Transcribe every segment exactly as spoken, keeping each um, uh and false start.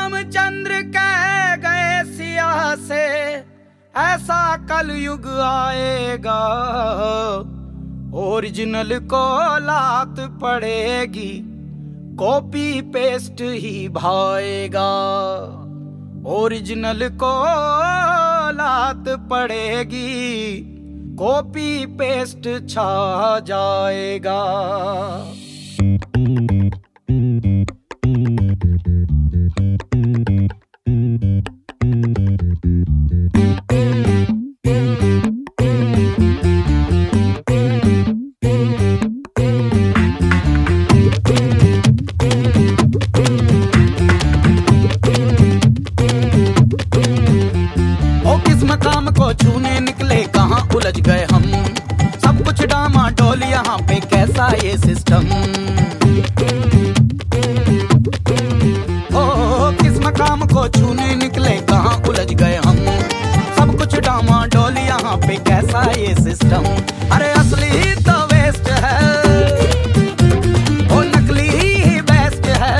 रामचंद्र कह गए सिया से ऐसा कलयुग आएगा, ओरिजिनल को लात पड़ेगी, कॉपी पेस्ट ही भाएगा। ओरिजिनल को लात पड़ेगी, कॉपी पेस्ट छा जाएगा। मकाम को छूने निकले कहाँ उलझ गए हम, सब कुछ डामाडोल यहाँ पे कैसा ये सिस्टम। ओ किस मकाम को छूने निकले कहाँ उलझ गए हम, सब कुछ डामाडोल यहाँ पे कैसा ये सिस्टम। अरे असली तो वेस्ट है, ओ नकली ही बेस्ट है।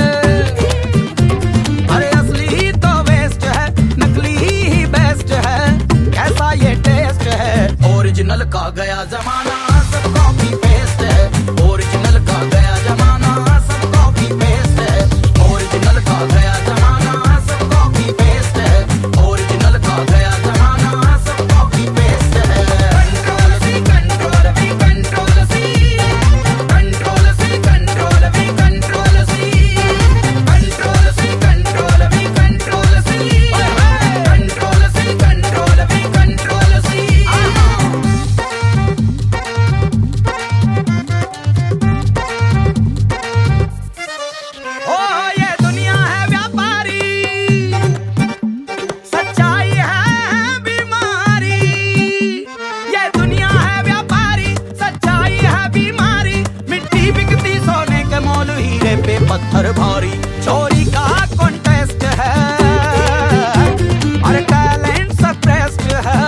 अरे असली तो वेस्ट है, नकली ही बेस्ट है, कैसा ये टेस्ट है। ओरिजिनल का गया जमाना सब कॉपी पेस्ट है, ओरिजिनल का गया जमाना सब कॉपी पेस्ट है। ओरिजिनल का गया जमाना सब कॉपी पेस्ट है, ओरिजिनल का गया जमाना सब कॉपी पेस्ट है। Control C control V control C, control C control V control C, control C control V control C, control C control V control C. ओ ये दुनिया है व्यापारी, सच्चाई है बीमारी। ये दुनिया है व्यापारी, सच्चाई है बीमारी। मिट्टी बिकती सोने के मोल, हीरे पे पत्थर भारी। चोरी का कॉन्टेस्ट है और टैलेंट सप्रेस्ड है।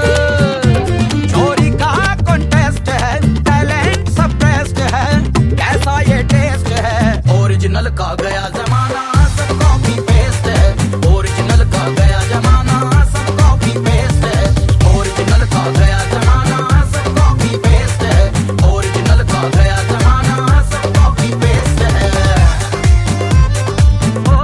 चोरी का कॉन्टेस्ट है, टैलेंट सप्रेस्ड है, कैसा ये टेस्ट है। ओरिजिनल का गया जमाना सब कॉपी पेस्ट है, ओरिजिनल का गया जमाना सब कॉपी पेस्ट है। ओरिजिनल का गया जमाना सब कॉपी पेस्ट है, ओरिजिनल का गया जमाना सब कॉपी पेस्ट है। ओ,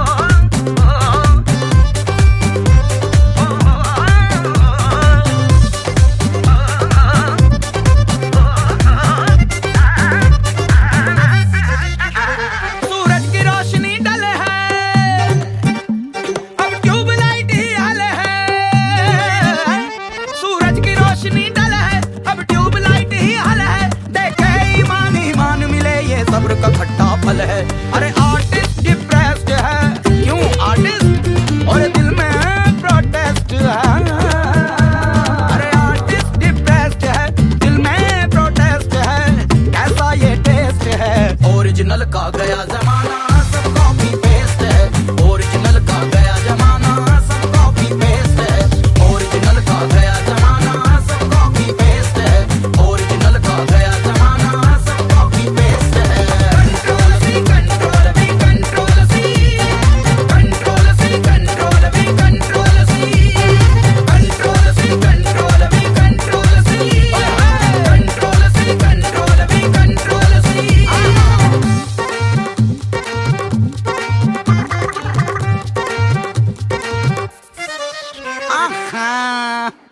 सूरज की रोशनी डल है, अब ट्यूबलाइट ही हल है। सूरज की रोशनी डल है, अब ट्यूबलाइट ही हल है। देखे ईमान ईमान मिले, ये सब्र का खट्टा फल है। अरे आर्टिस्ट डिप्रेस्ड है, क्यों आर्टिस्ट, और दिल में प्रोटेस्ट है। अरे आर्टिस्ट डिप्रेस्ड है, दिल में प्रोटेस्ट है, कैसा ये टेस्ट है। ओरिजिनल का गया जमाना सब कॉपी पेस्ट है, ओरिजिनल का गया जमाना सब कॉपी पेस्ट है। ओरिजिनल का गया जमाना सब कॉपी पेस्ट है, ओरिजिनल का गया जमाना सब कॉपी पेस्ट है। Control C control V control C, control C control V control C, control C control V control C, control C control V control C. आहा